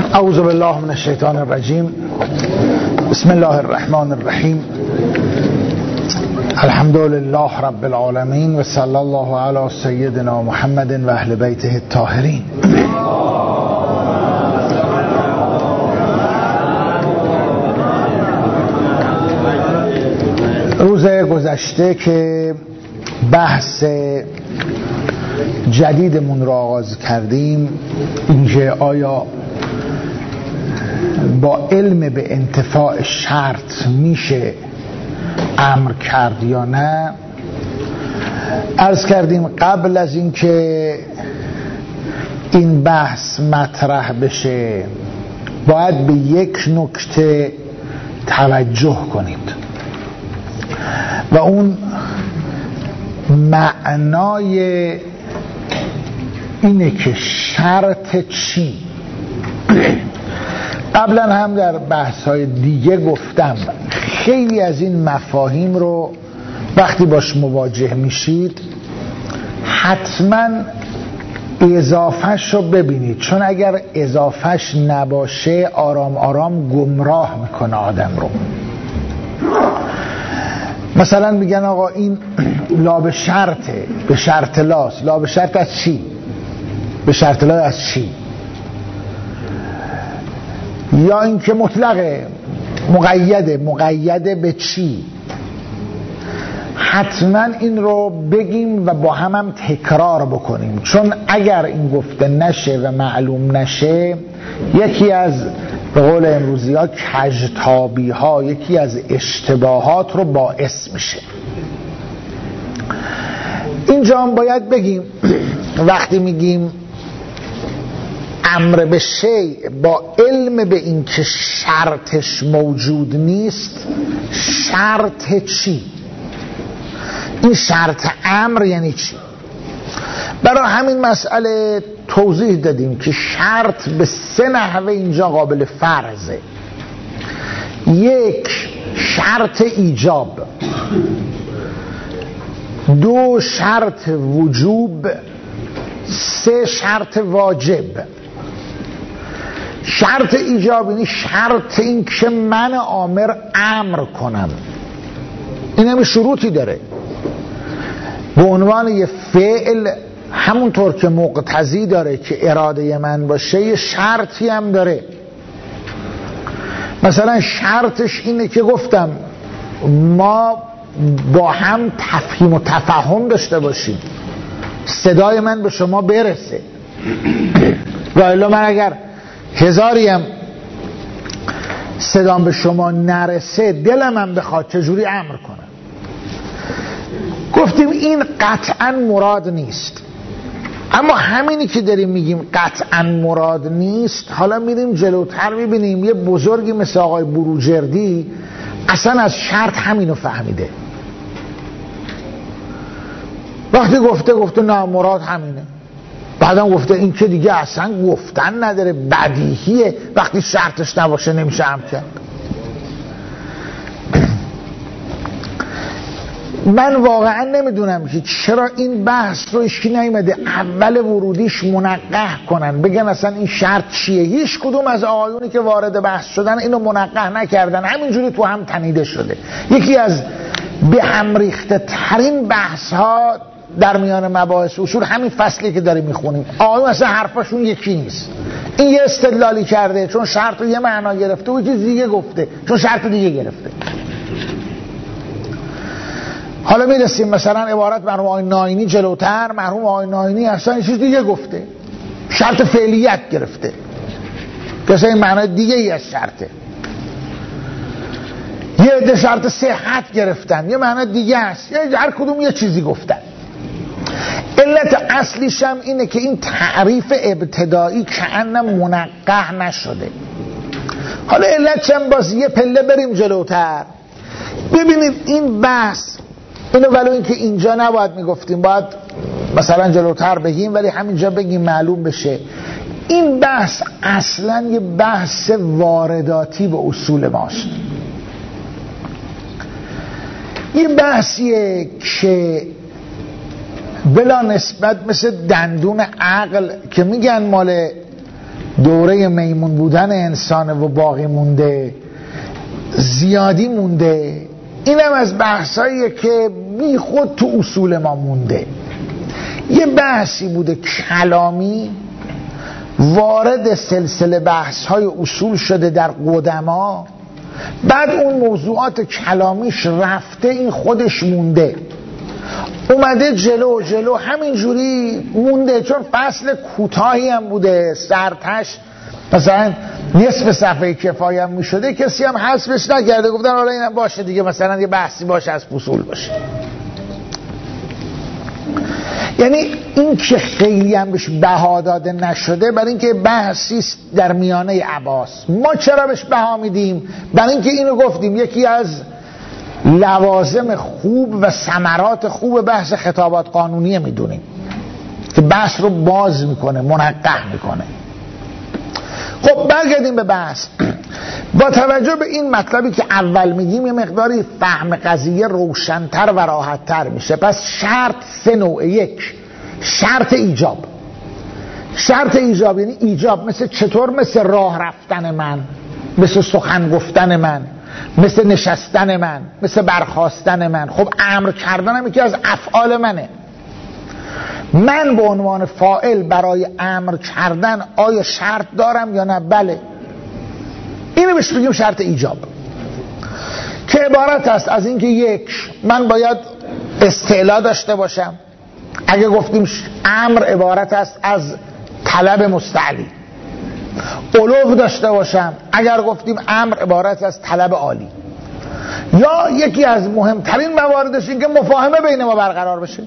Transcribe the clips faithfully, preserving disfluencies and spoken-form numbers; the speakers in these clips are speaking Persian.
اعوذ بالله من الشیطان الرجیم. بسم الله الرحمن الرحیم. الحمد لله رب العالمین و صلی الله علی سیدنا محمد و اهل بیته الطاهرین. روز گذشته که بحث جدیدمون را آغاز کردیم، اینکه آیا با علم به انتفاع شرط میشه امر کرد یا نه، عرض کردیم قبل از اینکه این بحث مطرح بشه باید به یک نکته توجه کنید و اون معنای اینه که شرط چی. قبلا هم در بحث‌های دیگه گفتم خیلی از این مفاهیم رو وقتی باش مواجه میشید حتما اضافهش رو ببینید، چون اگر اضافهش نباشه آرام آرام گمراه میکنه آدم رو. مثلا میگن آقا این لا به شرطه، به شرط لاست. لا به شرط از چی؟ به شرط لا از چی؟ یا اینکه مطلقه، مقیده، مقیده به چی؟ حتما این رو بگیم و با هم هم تکرار بکنیم، چون اگر این گفته نشه و معلوم نشه یکی از به قول امروزی ها کژتابی ها، یکی از اشتباهات رو باعث میشه. اینجا هم باید بگیم وقتی میگیم امر به شیء با علم به این که شرطش موجود نیست، شرط چی؟ این شرط امر یعنی چی؟ برای همین مسئله توضیح دادیم که شرط به سه نحوه اینجا قابل فرضه. یک، شرط ایجاب، دو، شرط وجوب، سه، شرط واجب. شرط ایجاب یعنی شرط این که من آمر امر کنم، این همه شروطی داره به عنوان یه فعل، همونطور که مقتضی داره که اراده من باشه یه شرطی هم داره. مثلا شرطش اینه که گفتم ما با هم تفهیم و تفاهم داشته باشیم، صدای من به شما برسه. و الا من اگر هزاریم صدام به شما نرسه دلم هم بخواد چجوری امر کنم؟ گفتیم این قطعا مراد نیست، اما همینی که داریم میگیم قطعا مراد نیست، حالا میریم جلوتر میبینیم یه بزرگی مثل آقای بروجردی اصلا از شرط همینو فهمیده. وقتی گفته گفته نه مراد همینه، بعدم گفته این که دیگه اصلا گفتن نداره، بدیهیه وقتی شرطش نباشه نمیشه هم کرد. من واقعا نمیدونم که چرا این بحث رو اشکی نیومده اول ورودیش منقح کنن، بگن اصلا این شرط چیه. هیچ کدوم از آقایونی که وارد بحث شدن اینو منقح نکردن، همینجوری تو هم تنیده شده. یکی از به هم ریخته ترین بحث ها در میان مباحث اصول همین فصلی که داریم میخونیم. آقایون اصلا حرفاشون یکی نیست. این یه استدلالی کرده چون شرط رو یه معنا گرفته و یه چیز دیگه گفته چون شرط دیگه گرفته. حالا میرسیم مثلا عبارت مرحوم آقای ناینی جلوتر، مرحوم آقای ناینی اصلا یه چیز دیگه گفته، شرط فعلیت گرفته که اصلا این معنای دیگه ای از شرطه. یه عده شرط صحت گرفتن، یه معنای دیگه است، هر کدوم یه چیزی گفتن. علت اصلیش هم اینه که این تعریف ابتدایی کأنم منقح نشده. حالا علتش هم باز یه پله بریم جلوتر ببینید این بحث اینو، ولو اینکه اینجا نباید میگفتیم، باید مثلا جلوتر بگیم، ولی همینجا بگیم معلوم بشه این بحث اصلا یه بحث وارداتی به اصول ماست. یه بحثیه که بلا نسبت مثل دندون عقل که میگن مال دوره میمون بودن انسان و باقی مونده، زیادی مونده. اینم از بحثاییه که بی خود تو اصول ما مونده. یه بحثی بوده کلامی وارد سلسله بحث‌های اصول شده در قدما، بعد اون موضوعات کلامیش رفته، این خودش مونده، اومده جلو جلو همینجوری مونده. چون فصل کوتاهی هم بوده، سرتش مثلا نصف صفحه کفایه هم میشده، کسی هم حذفش نکرده، گفتن حالا اینم باشه دیگه، مثلا یه بحثی باشه از فصول باشه. یعنی این که خیلی هم بهش بها داده نشده برای اینکه بحثی در میانه عباس. ما چرا بهش بها میدیم؟ برای اینکه اینو گفتیم یکی از لوازم خوب و ثمرات خوب بحث خطابات قانونیه میدونیم که بحث رو باز میکنه، منقح میکنه. خب برگردیم به بحث. با توجه به این مطلبی که اول میگیم یه مقداری فهم قضیه روشن‌تر و راحت‌تر میشه. پس شرط سه نوعه. یک، شرط ایجاب. شرط ایجاب یعنی ایجاب مثل چطور؟ مثل راه رفتن من، مثل سخن گفتن من، مثل نشستن من، مثل برخاستن من. خب امر کردنم یکی از افعال منه. من به عنوان فاعل برای امر کردن آیا شرط دارم یا نه؟ بله. اینو بهش بگیم شرط ایجاب، که عبارت است از اینکه یک، من باید استعلا داشته باشم. اگه گفتیم امر عبارت است از طلب مستعلی. علو داشته باشم اگر گفتیم امر عبارت از طلب عالی. یا یکی از مهمترین مواردش این که مفاهمه بین ما برقرار بشه.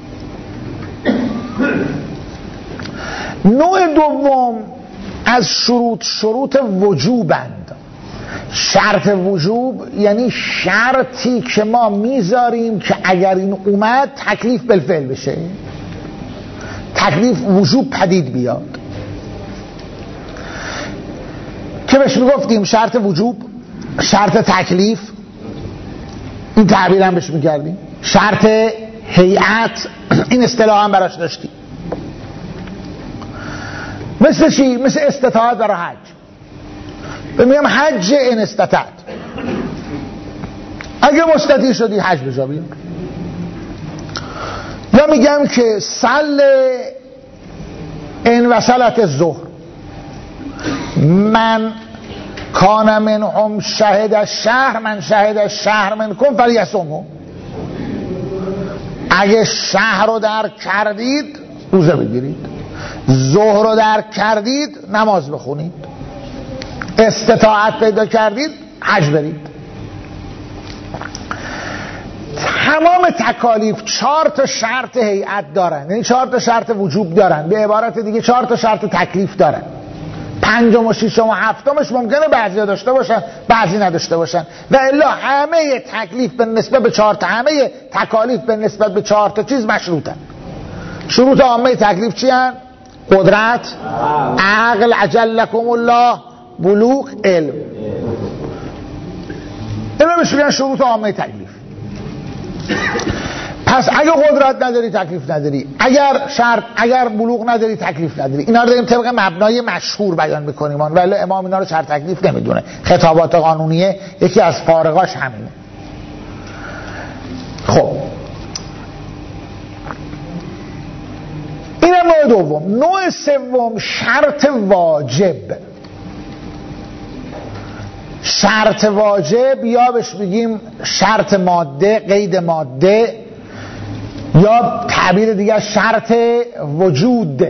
نوع دوم از شروط شروط وجوبند. شرط وجوب یعنی شرطی که ما میذاریم که اگر این اومد تکلیف بالفعل بشه، تکلیف وجوب پدید بیاد، که بهش میگفتیم شرط وجوب، شرط تکلیف، این تعبیر هم بهش میکردیم، شرط هیئت، این اصطلاح هم براش داشتیم. مثل چی؟ مثل استطاعت برای حج. بمیگم حج ان استطاعت، اگه مستطیع شدی حج بجا بیار. یا میگم که صل ان وصلت الظهر، من کان منهم شهد الشهر من شهد الشهر منکم فلیصمه. اگه شهر رو درک کردید روزه بگیرید، ظهر رو درک کردید نماز بخونید، استطاعت پیدا کردید حج برید. تمام تکالیف چهار تا شرط هیئت دارن، یعنی چهار تا شرط وجوب دارن، به عبارت دیگه چهار تا شرط تکلیف دارن. پنجم و ششم و هفتمش ممکنه بعضی داشته باشن بعضی نداشته باشن، و الا همه تکلیف به نسبت به چهار تا، همه تکالیف به نسبت به چهار تا چیز مشروطن. شروط عامه تکلیف چی هن؟ قدرت، عقل، اجلکم الله، بلوغ، علم. اینا بهش میگن شروط عامه تکلیف. پس اگه قدرت نداری تکلیف نداری، اگر شرط اگر بلوغ نداری تکلیف نداری. اینا رو داریم طبق مبنای مشهور بیان میکنیم، ولی امام اینا رو شرط تکلیف نمیدونه. خطابات قانونیه یکی از فارغاش همینه. خب اینم نوع دوم. نوع سوم شرط واجب. شرط واجب یا بهش بگیم شرط ماده، قید ماده، یا تعبیر دیگه شرط وجود.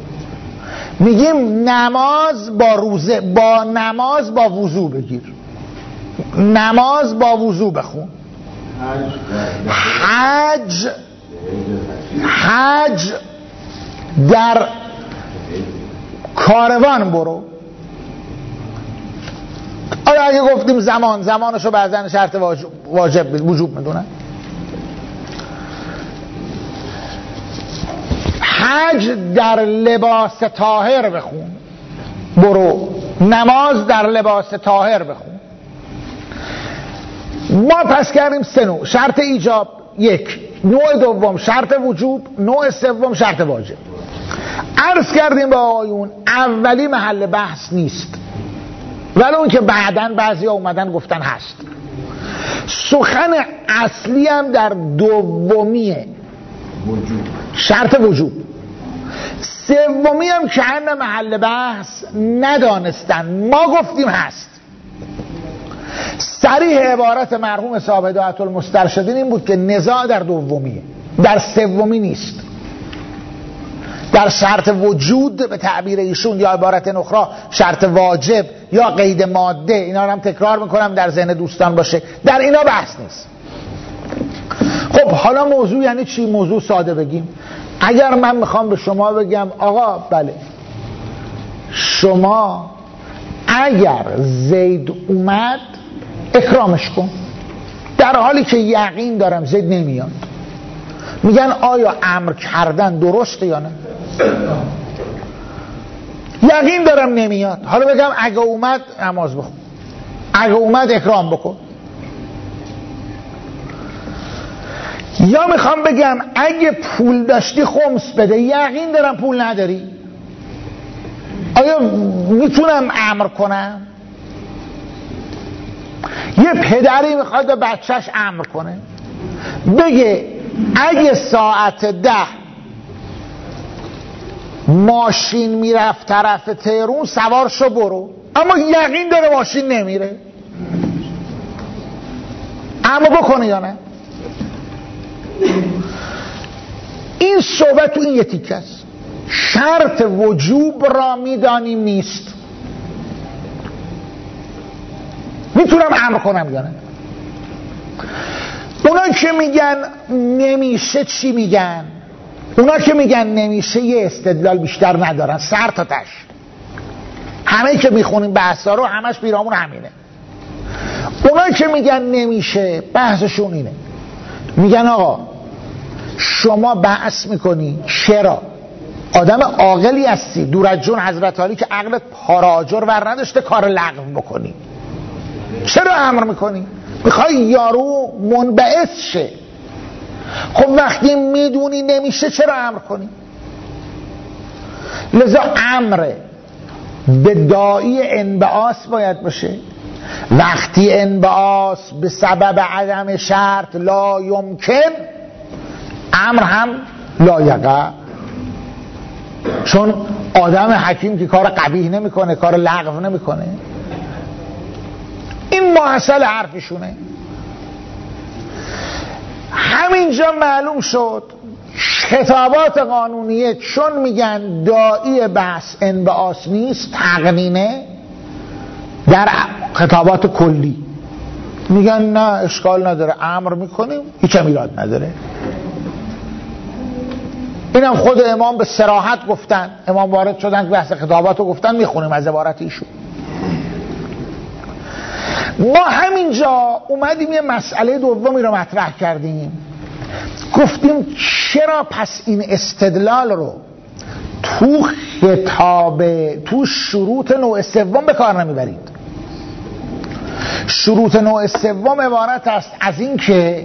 میگیم نماز با روزه، با نماز با وضو بگیر، نماز با وضو بخون، حج حج در کاروان برو. آیا اگه گفتیم زمان، زمانشو بعضن شرط واجب, واجب وجوب میدونن. حج در لباس طاهر بخون برو، نماز در لباس طاهر بخون. ما پس کردیم سه نوع. شرط ایجاب یک، نوع دوم شرط وجوب، نوع سوم شرط واجب. عرض کردیم با آقایون اولی محل بحث نیست، ولی اون که بعداً بعضی ها اومدن گفتن هست. سخن اصلی هم در دومیه، شرط وجوب. سومی هم که هن محل بحث ندانستن، ما گفتیم هست. صریح عبارت مرحوم صاحب هدایت المسترشدین این بود که نزاع در دومیه، در سومی نیست. در شرط وجود به تعبیر ایشون، یا عبارت اخرى شرط واجب یا قید ماده، اینا رو هم تکرار میکنم در ذهن دوستان باشه، در اینا بحث نیست. خب حالا موضوع یعنی چی؟ موضوع ساده بگیم. اگر من میخوام به شما بگم آقا بله شما اگر زید اومد اکرامش کن، در حالی که یقین دارم زید نمیاد، میگن آیا امر کردن درسته یا نه؟ یقین دارم نمیاد، حالا بگم اگه اومد نماز بخون، اگه اومد اکرام بکن. یا میخوام بگم اگه پول داشتی خمس بده، یقین دارم پول نداری، آیا میتونم امر کنم؟ یه پدری میخواد به بچهش امر کنه، بگه اگه ساعت ده ماشین میرفت طرف تهرون سوار شو برو، اما یقین داره ماشین نمیره، اما بکنه یا نه؟ این صحبت تو این یه تیکه است. شرط وجوب را میدانیم نیست، میتونم امر کنم یا نه؟ اونا که میگن نمیشه چی میگن؟ اونا که میگن نمیشه یه استدلال بیشتر ندارن، سر تا تش. همه که میخونیم بحثا رو همش پیرامون همینه. اونا که میگن نمیشه بحثشون اینه، میگن آقا شما بحث میکنی چرا آدم عاقلی هستی، دور از جون حضرت علی که عقلت پاراجر ور نداشته کار لغو بکنی، چرا امر میکنی؟ میخوای یارو منبعث شه. خب وقتی میدونی نمیشه چرا امر کنی؟ لذا امر به داعی انبعاث باید باشه. وقتی انبعاث به سبب عدم شرط لا یمکن، امر هم لا یقع، چون آدم حکیم که کار قبیح نمیکنه، کار لغو نمیکنه. این محصل حرفشونه. همینجا معلوم شد خطابات قانونیه چون میگن داعی بحث انبعاث نیست، تقنینه، در خطابات کلی میگن نه اشکال نداره امر میکنیم، هیچ هم ایراد نداره. اینم خود امام به صراحت گفتن، امام وارد شدن که بحث خطاباتو گفتن، میخونیم از عبارت ایشون. ما همینجا اومدیم یه مسئله دومی رو مطرح کردیم، گفتیم چرا پس این استدلال رو تو خطاب تو شروط نوع سوم به کار نمیبرید؟ شروط نوع سوم عبارت است از این که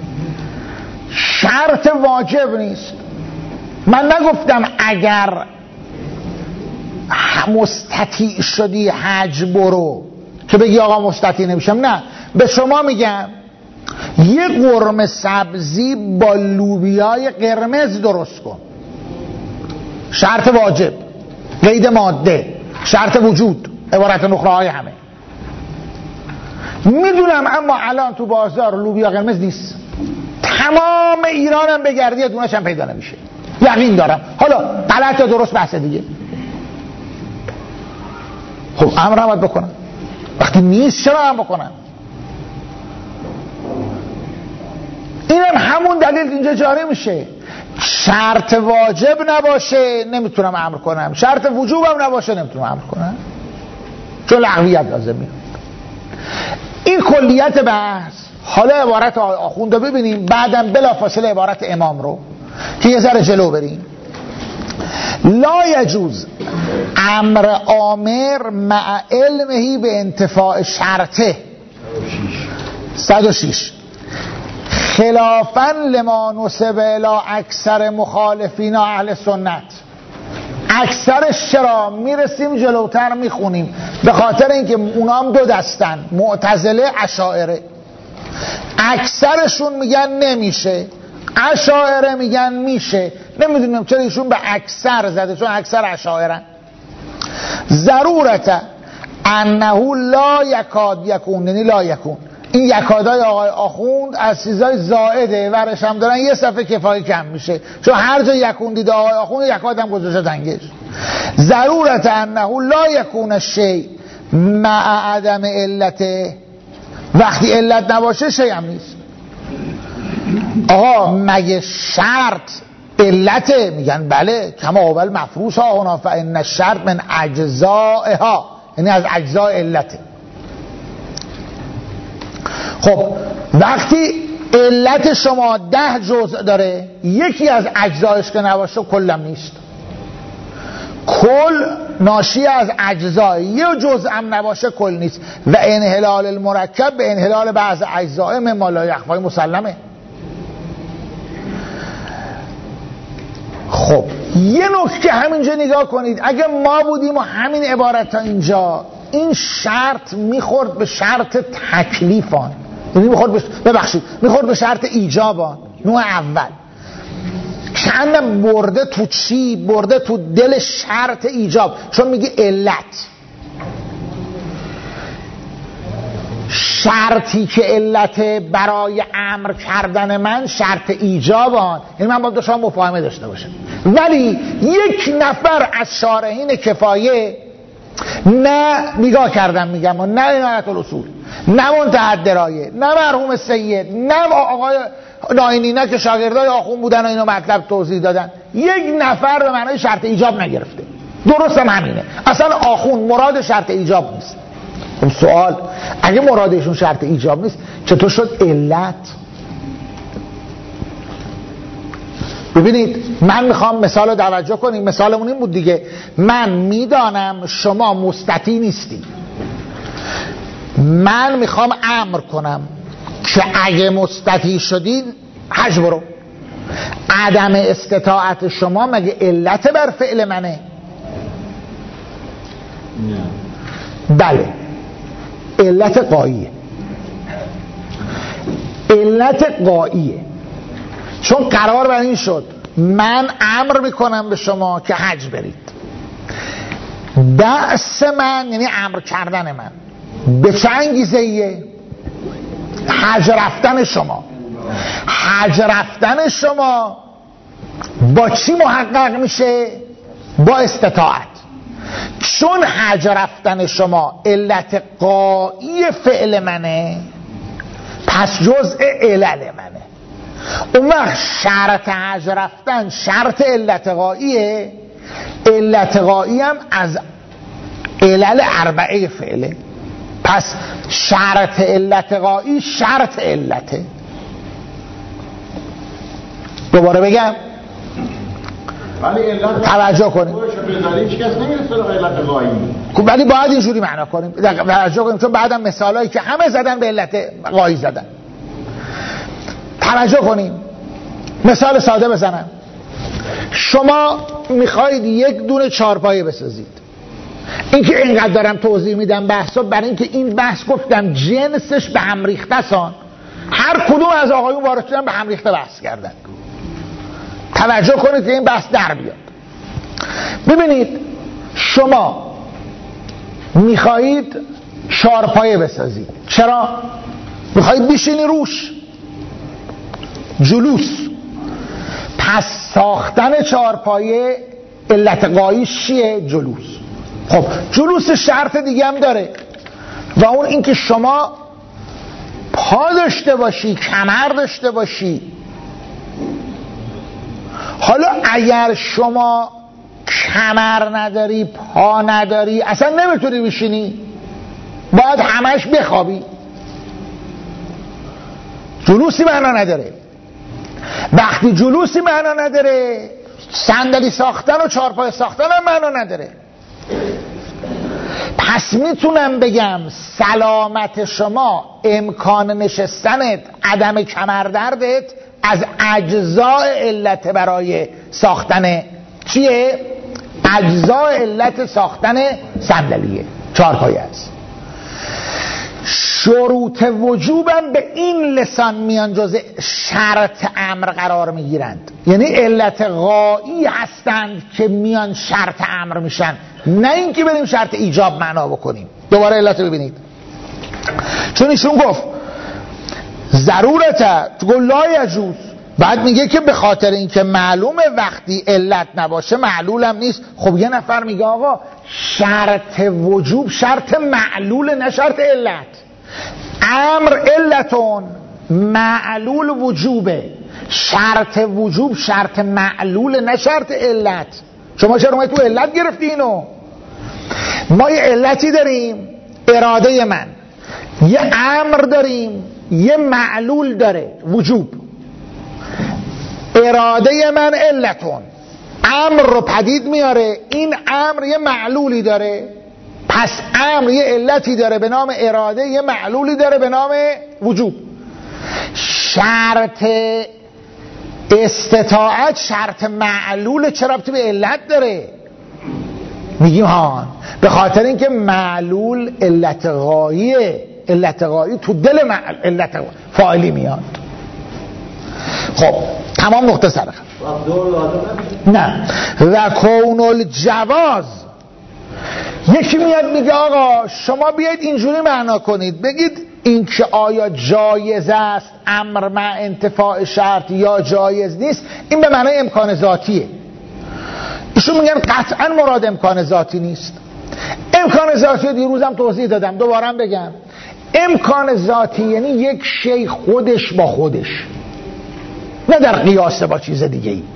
شرط واجب نیست. من نگفتم اگر مستطیع شدی حج برو که بگی آقا مستطیع نمیشم، نه، به شما میگم یه قرمه سبزی با لوبیای قرمز درست کن، شرط واجب، قید ماده، شرط وجود، عبارت نخره های همه میدونم، اما الان تو بازار لوبیا قرمز نیست، تمام ایرانم بگردی یه دونش هم پیدا نمیشه، یقین دارم. حالا غلط یا درست بحث دیگه. خب امر هم باید بکنم، وقتی نیست چرا امر بکنم؟ اینم همون دلیل اینجا جاری میشه، شرط واجب نباشه نمیتونم امر کنم، شرط وجوبم نباشه نمیتونم امر کنم، چون لغویت لازم میاد. این کلیت بحث. حالا عبارت آخونده ببینیم، بعدم بلافاصله عبارت امام رو که یه ذره جلو بریم. لا یجوز امر آمر مع علمهی به انتفاع شرطه. صد و شش خلافا لما نسب الی اکثر مخالفین اهل سنت. اکثرش چرا میرسیم جلوتر میخونیم به خاطر اینکه اونا هم دو دستن، معتزله اشاعره. اکثرشون میگن نمیشه، اشاعره میگن میشه. نمیدونم چرا ایشون به اکثر زده، چون اکثر اشاعره. ضرورت انه لا یکاد یکون، یعنی لا یکون. این یکادای آقای آخوند از چیزای زائده، ورش هم دارن یه صفحه کفایه کم میشه، چون هر جا یکون دیده آقای آخوند یکاد هم گذاشته تنگش. ضرورت انه لا یکون شی مع عدم علته، وقتی علت نباشه شی هم نیست. آقا مگه شرط علته؟ میگن بله، کما اول مفروض ها هنا فان الشرط من اجزائها، یعنی از اجزاء علته. خب وقتی علت شما ده جزء داره، یکی از اجزایش که نباشه کلم نیست. کل ناشی از اجزای، یه جزء هم نباشه کل نیست. و انحلال المرکب به انحلال بعض اجزای مما لا یخفی مسلمه. خب یه نکته همینجا نگاه کنید، اگه ما بودیم و همین عبارت تا اینجا، این شرط میخورد به شرط تکلیفان، یعنی میخورد به ببخشید میخورد به شرط ایجابان، نوع اول. چند برده تو چی؟ برده تو دل شرط ایجاب، چون میگه علت. شرطی که علت برای امر کردن من شرط ایجابان، یعنی من باید دو شما مفاهمه داشته باشم. ولی یک نفر از شارحین کفایه نه نگاه کردم میگم، و نه عنایت الاصول، نه منتهی الدرایه، نه مرحوم سید، نه آقای ناینی، نه که شاگردای آخوند بودن و اینو مطلب توضیح دادن، یک نفر به معنای شرط ایجاب نگرفته. درست هم همینه، اصلا آخوند مراد شرط ایجاب نیست. خب سوال، اگه مرادشون شرط ایجاب نیست چطور شد علت؟ ببینید من میخوام مثال رو توجه کنیم. مثالمون این بود دیگه، من میدانم شما مستطیع نیستی، من میخوام امر کنم که اگه مستطیع شدین حج برو. عدم استطاعت شما مگه علت بر فعل منه؟ بله، علت قاییه، علت قاییه. چون قرار بر این شد من امر میکنم به شما که حج برید. دست من یعنی امر کردن من به چه انگیزه ایه؟ حج رفتن شما. حج رفتن شما با چی محقق میشه؟ با استطاعت. چون حج رفتن شما علت قایی فعل منه، پس جزء علل منه. اون وقت شرط حج رفتن شرط علت قاییه، علت قایی هم از علل اربعه فعله، پس شرط علت قایی شرط علته. دوباره بگم توجه کنیم، ولی باید اینجوری معنا کنیم، توجه کنیم، چون بعدم مثالایی که همه زدن به علت قایی زدن. توجه کنیم، مثال ساده بزنم. شما میخواید یک دونه چارپایه بسازید. این که اینقدر دارم توضیح میدم بحثا، برای اینکه این بحث گفتم جنسش به هم ریخته سان، هر کدوم از آقایون وارد شدن به هم ریخته بحث کردن. توجه کنید که این بحث در بیاد. ببینید شما میخواهید چارپایه بسازید. چرا؟ میخواهید بشینی روش، جلوس. پس ساختن چارپایه علت قاییش چیه؟ جلوس. خب جلوس شرط دیگه هم داره، و اون اینکه شما پا داشته باشی، کمر داشته باشی. حالا اگر شما کمر نداری، پا نداری، اصلا نمیتونی بشینی، باید همش بخوابی. جلوسی معنا نداره. وقتی جلوسی معنا نداره، صندلی ساختن و چارپای ساختن هم معنا نداره. پس میتونم بگم سلامت شما، امکان نشستنت، عدم کمردردت از اجزاء علت برای ساختن چیه؟ اجزای علت ساختن صندلیه چهار پایه است. شروط وجوبم به این لسان میان جز شرط امر قرار میگیرند، یعنی علت غایی هستند که میان شرط امر میشن، نه اینکه بریم شرط ایجاب معنا بکنیم. دوباره علت رو ببینید، چون ایشون گفت ضرورته تو گفت لا یجوز، بعد میگه که به خاطر اینکه معلومه وقتی علت نباشه معلولم نیست. خب یه نفر میگه آقا شرط وجوب شرط معلول نه شرط علت، امر علتون معلول وجوبه، شرط وجوب شرط معلول نه شرط علت. شما چرا اومدی تو علت گرفتی اینو؟ ما یه علتی داریم اراده من، یه امر داریم یه معلول داره وجوب. اراده من علتون امر رو پدید میاره، این امر یه معلولی داره، پس امر یه علتی داره به نام اراده، یه معلولی داره به نام وجوب. شرط استطاعت شرط معلول، چرا ربطی به علت داره؟ میگیم ها به خاطر اینکه معلول علت غاییه، علت غایی تو دل معل... علت فاعلی میاد. خب تمام نقطه سر نه و کون الجواز. یکی میاد میگه آقا شما بیاید اینجوری معنا کنید، بگید این که آیا جایز است امر مع انتفاع شرط یا جایز نیست، این به معنای امکان ذاتیه. ایشون میگن قطعا مراد امکان ذاتی نیست. امکان ذاتی دیروزم توضیح دادم، دوباره بگم امکان ذاتی یعنی یک شی خودش با خودش، نه در قیاس با چیز دیگه ای.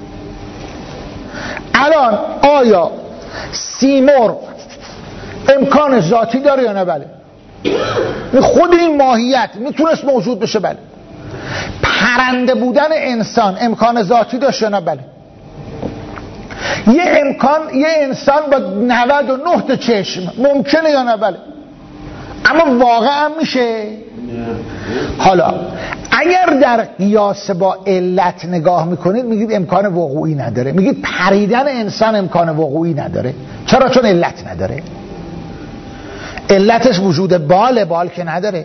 الان آیا سیمرغ امکان ذاتی داره یا نه؟ بله. خود این ماهیت میتونست موجود بشه؟ بله. پرنده بودن انسان امکان ذاتی داشت یا نه؟ بله. یه امکان یه انسان با نود و نه تا چشم ممکنه یا نه؟ بله. اما واقعا میشه؟ حالا اگر در قیاس با علت نگاه میکنید میگید امکان وقوعی نداره، میگید پریدن انسان امکان وقوعی نداره. چرا؟ چون علت نداره. علتش وجود بال بال که نداره.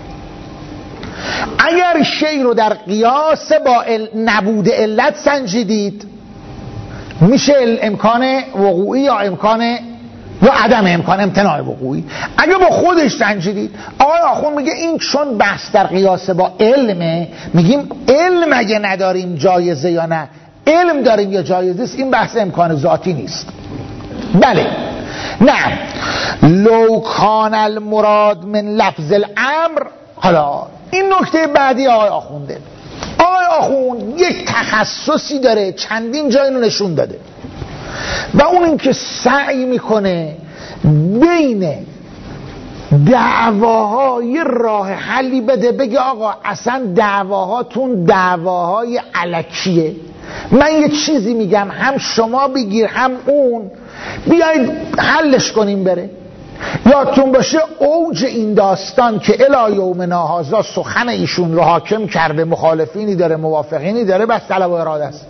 اگر شی رو در قیاس با نبود علت سنجیدید میشه امکان وقوعی یا امکان یا عدم امکان امتناع وقوعی. اگه با خودش سنجیدید، آقای آخوند میگه این چون بحث در قیاس با علمه، میگیم علم اگه نداریم جایزه یا نه، علم داریم یا جایزه است، این بحث امکان ذاتی نیست. بله نه لو کان المراد من لفظ الامر. حالا این نکته بعدی آقای آخونده. آقای آخوند یک تخصصی داره، چندین جای اینو نشون داده، و اون این که سعی میکنه بین دعواها یه راه حلی بده، بگه آقا اصلا دعواهاتون دعواهای الکیه، من یه چیزی میگم هم شما بگیر هم اون، بیایید حلش کنیم بره. یادتون باشه اوج این داستان که الی یومنا هذا سخن ایشون رو حاکم کرده، مخالفینی داره موافقینی داره، بس طلب و اراده است.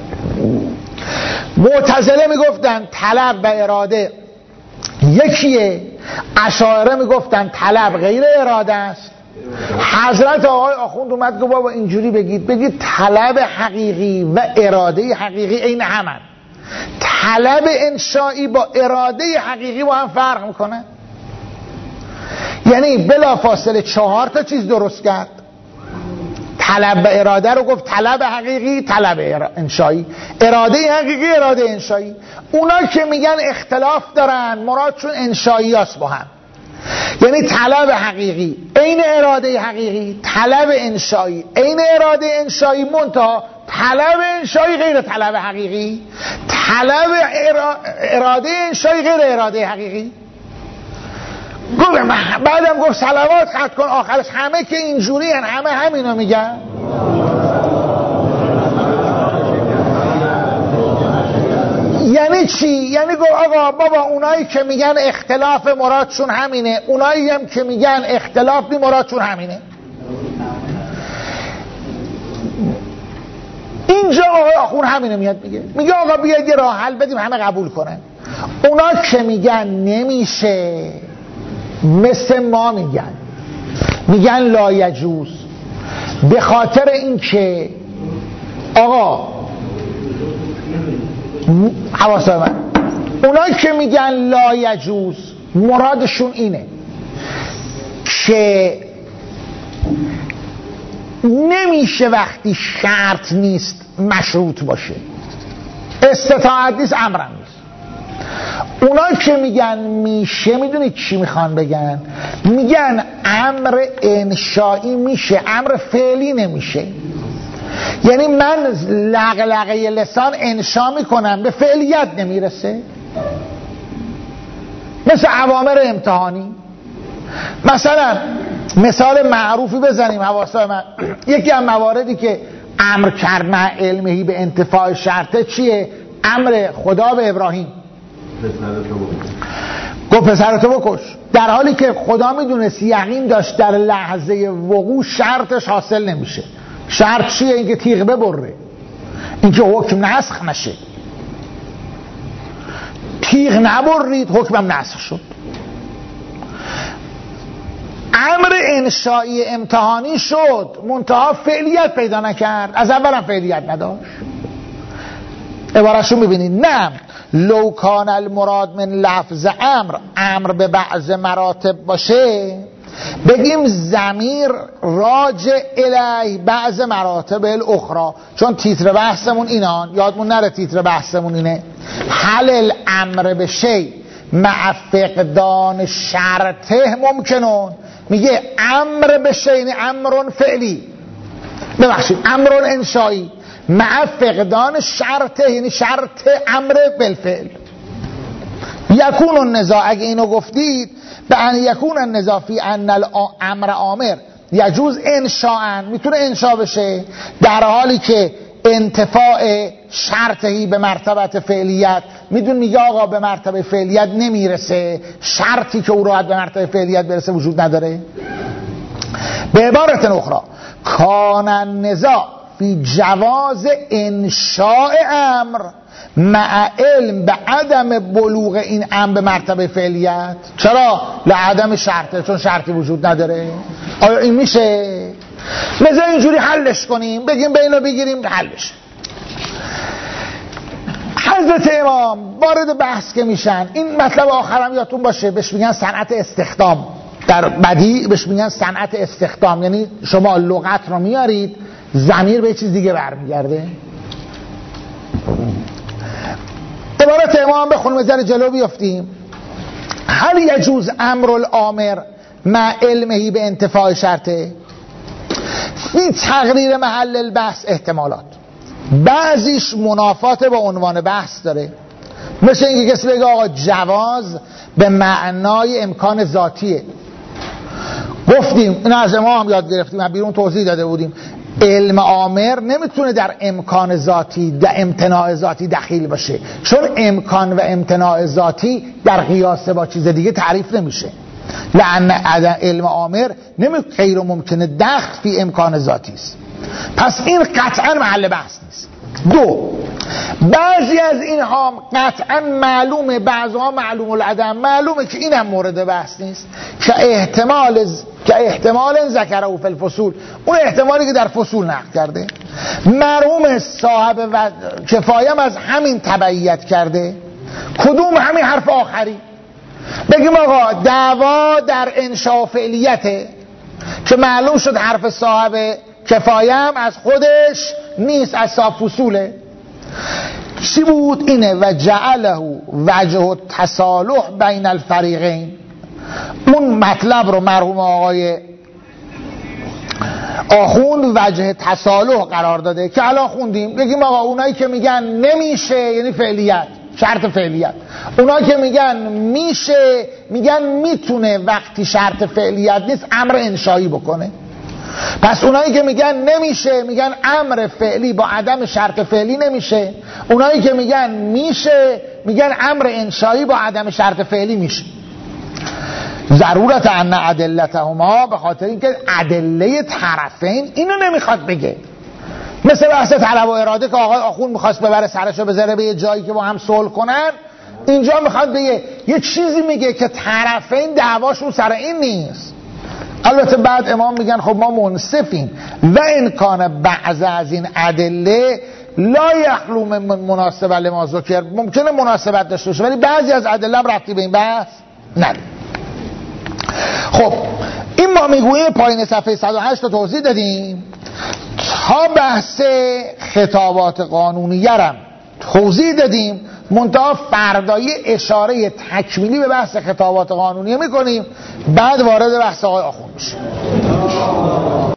معتزله میگفتن طلب و اراده یکیه، اشاعره میگفتن طلب غیر اراده است. حضرت آقای آخوند اومد گفت بابا اینجوری بگید، بگید طلب حقیقی و اراده حقیقی عین همن. طلب انشایی با اراده حقیقی با هم فرق میکنه. یعنی بلا فاصله چهار تا چیز درست کرد. طلب و اراده رو گفت طلب حقیقی، طلب انشایی، اراده حقیقی، اراده انشایی. اونا که میگن اختلاف دارن مرادشون انشایی هست با هم، یعنی طلب حقیقی عین اراده حقیقی، طلب انشایی عین اراده انشایی، منتها طلب انشایی غیر طلب حقیقی، طلب اراده انشایی غیر اراده حقیقی. بعدم گفت صلوات خط کن، آخرش همه که اینجوری هن، همه همینو میگن. یعنی چی؟ یعنی گفت آقا بابا اونایی که میگن اختلاف مرادشون همینه، اونایی هم که میگن اختلاف بی مرادشون همینه. اینجا آقای آخون همینه میاد میگه، میگه آقا بیاید یه راه حل بدیم همه قبول کنن. اونا که میگن نمیشه مثل ما میگن میگن لایجوز، به خاطر اینکه آقا حواسه من، اونا که میگن لایجوز مرادشون اینه که نمیشه وقتی شرط نیست مشروط باشه، استطاعت نیست، امرم نیست. اونا که میگن میشه، میدونید چی میخوان بگن؟ میگن امر انشایی میشه، امر فعلی نمیشه. یعنی من لغلغه لسان انشا میکنم، به فعلیت نمیرسه. مثل اوامر امتحانی. مثلا مثال معروفی بزنیم حواسای من، یکی از مواردی که امر کرد مع علمهی به انتفاع شرطه چیه؟ امر خدا به ابراهیم، گفت پسرتو بکش، در حالی که خدا میدونست، یقین داشت در لحظه وقوع شرطش حاصل نمیشه. شرط چیه؟ اینکه تیغ ببره، اینکه حکم نسخ نشه. تیغ نبرید، حکمم نسخ شد. امر انشایی امتحانی شد، منتها فعلیت پیدا نکرد، از اولم فعلیت نداشت. عبارتشون ببینید، نه لو کان المراد من لفظ امر، امر به بعض مراتب باشه، بگیم ضمیر راجع الی بعض مراتب الاخرى، چون تیتر بحثمون اینان، یادمون نره تیتر بحثمون اینه حل الامر به شی مع فقدان شرطه ممکنون. میگه امر به شی یعنی امر فعلی، ببخشید امر انشایی، مع فقدان شرطه یعنی شرط امر بالفعل. یکون النزاع، اگه اینو گفتید، به ان یکون النزاع فی ان الامر آمر یجوز انشاء، میتونه انشاء بشه در حالی که انتفاع شرطهی به مرتبه فعلیت، میدون میگه آقا به مرتبه فعلیت نمیرسه، شرطی که او راحت به مرتبه فعلیت برسه وجود نداره. به عبارت اخرى کان النزاع فی جواز انشاء امر مع علم به عدم بلوغ این امر به مرتبه فعلیت. چرا؟ لعدم شرطه، چون شرطی وجود نداره. آیا این میشه؟ مثلا اینجوری حلش کنیم، بگیم بینو بگیریم حلش. حضرت امام وارد بحث که میشن، این مطلب آخرم یادتون باشه، بهش میگن صنعت استخدام، در بدیع بهش میگن صنعت استخدام. یعنی شما لغت رو میارید، ضمیر به چیز دیگه برمیگرده. عبارت امام بخونیم بذاره جلو بیافتیم. هل یجوز امر الامر مع علمهی به انتفاع شرطه؟ این تقریر محل البحث احتمالات، بعضیش منافات با عنوان بحث داره، مثل اینکه کسی بگه آقا جواز به معنای امکان ذاتیه. گفتیم این از امام هم یاد گرفتیم، بیرون توضیح داده بودیم، علم آمر نمیتونه در امکان ذاتی، در امتناع ذاتی دخیل باشه، چون امکان و امتناع ذاتی در قیاس با چیز دیگه تعریف نمیشه. لأن علم آمر نمی غیر ممکنه دخل فی امکان ذاتی است. پس این قطعا محل بحث نیست. دو، بعضی از اینها قطعا معلومه، بعضها معلوم العدم، معلومه که این هم مورد بحث نیست، که احتمال که احتمال ذکره فی الفصول، اون احتمالی که در فصول نقل کرده، مرحوم صاحب و کفایم از همین تبعیت کرده. کدوم؟ همین حرف آخری. بگیم آقا دعوا در انشاء فعلیته، که معلوم شد حرف صاحب کفایم از خودش نیست، از صاحب فصوله. چی بود؟ اینه و جعله وجه تصالح بین الفریقین. اون مطلب رو مرحوم آقای آخوند وجه تصالح قرار داده که الان خوندیم. بگیم آقا اونایی که میگن نمیشه یعنی فعلیت، شرط فعلیت. اونایی که میگن میشه میگن میتونه وقتی شرط فعلیت نیست امر انشایی بکنه. پس اونایی که میگن نمیشه میگن امر فعلی با عدم شرط فعلی نمیشه، اونایی که میگن میشه میگن امر انشایی با عدم شرط فعلی میشه. ضرورت ان ادلتهما، به خاطر اینکه ادله طرفین اینو نمیخواد بگه. مثل بحث طلب و اراده که آقای آخوند میخواست ببره سرشو بذاره به یه جایی که با هم صلح کنن، اینجا میخواد بگه یه چیزی میگه که طرفین دعواشون سر این نیست. البته بعد امام میگن خب ما منصفیم و امکان بعض از این ادله لا یخلو من مناسبه لما ذکر، ممکنه مناسبت داشته باشه ولی بعضی از ادله هم ربطی به این بحث نداره. خب این ما میگوییم پایین صفحه صد و هشت رو توضیح دادیم تا بحث خطابات قانونی‌ام توضیح دادیم، منتها فردایی اشاره تکمیلی به بحث خطابات قانونی میکنیم، بعد وارد بحث آقای آخوند میشیم.